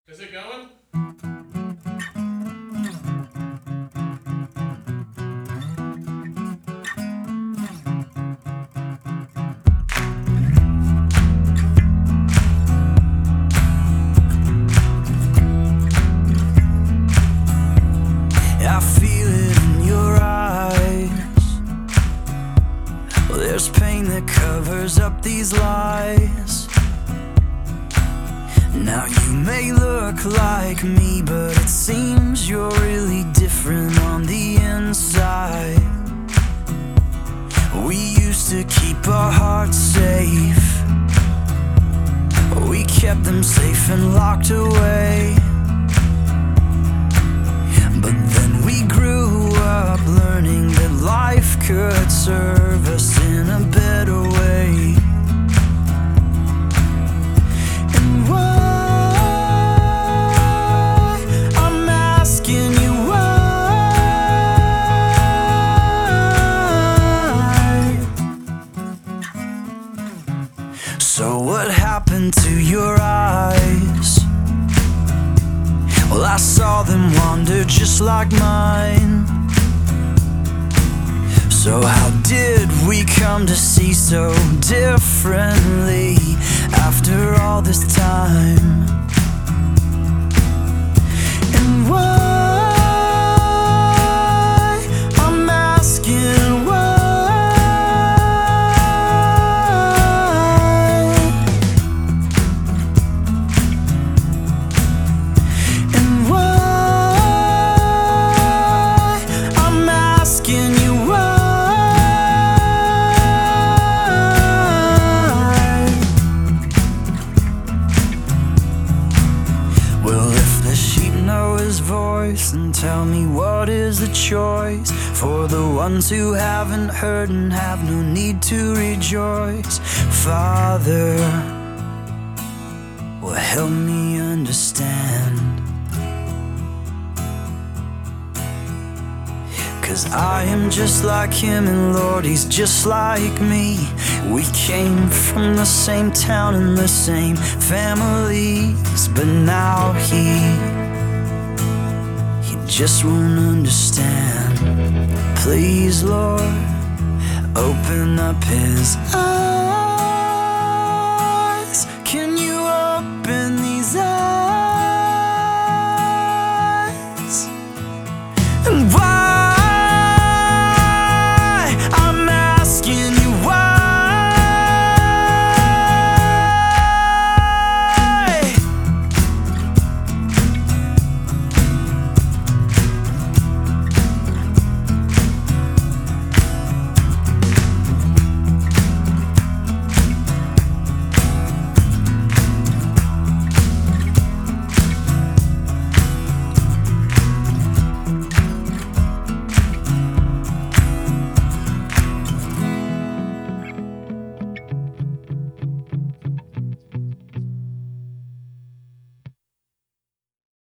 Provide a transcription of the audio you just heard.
Is it going? I feel it in your eyes. Well, there's pain that covers up these lies. Now you may look like me, but it seems you're really different on the inside. We used to keep our hearts safe. We kept them safe and locked away. But then we grew up learning that life could serve us in a better way. And why, I'm asking you why. So what happened to your eyes? Well, I saw them wander just like mine. So how did we come to see so differently after all this time? And why, I'm asking why. And tell me, what is the choice for the ones who haven't heard and have no need to rejoice? Father, well, help me understand, 'cause I am just like him, and Lord, he's just like me. We came from the same town and the same families, but now he just won't understand. Please, Lord, open up his eyes.